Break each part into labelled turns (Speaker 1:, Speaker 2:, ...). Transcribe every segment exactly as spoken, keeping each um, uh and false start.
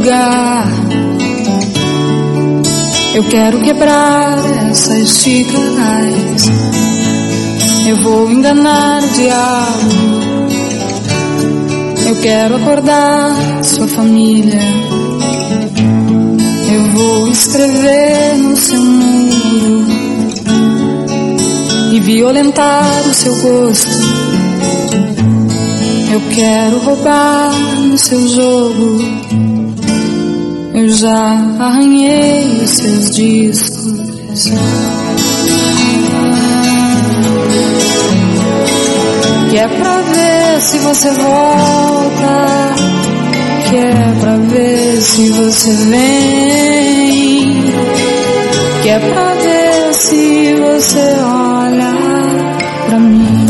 Speaker 1: lugar. Eu quero quebrar essas xícaras. Eu vou enganar o diabo. Eu quero acordar sua família. Eu vou escrever no seu muro e violentar o seu gosto. Eu quero roubar no seu jogo. Eu já arranhei os seus discos. Que é pra ver se você volta, que é pra ver se você vem, que é pra ver se você olha pra mim.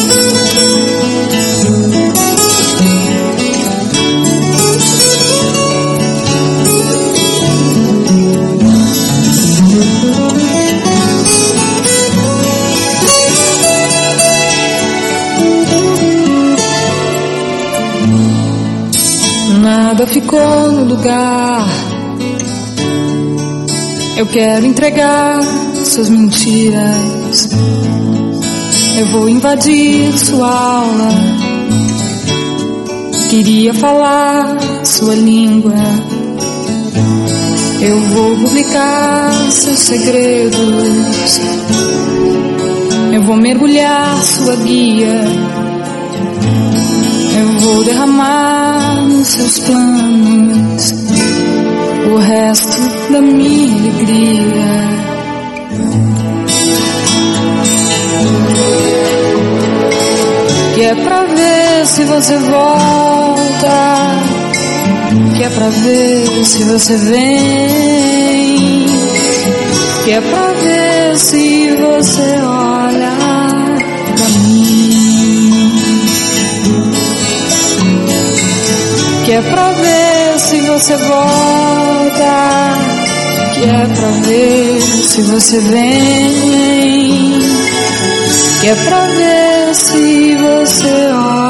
Speaker 1: Nada ficou no lugar. Eu quero entregar suas mentiras. Eu vou invadir sua aula. Queria falar sua língua. Eu vou publicar seus segredos. Eu vou mergulhar sua guia. Eu vou derramar nos seus planos o resto da minha alegria. Que é pra ver se você volta, que é pra ver se você vem, que é pra ver se você olha pra mim. Que é pra ver se você volta, que é pra ver se você vem, que é pra ver se você olha.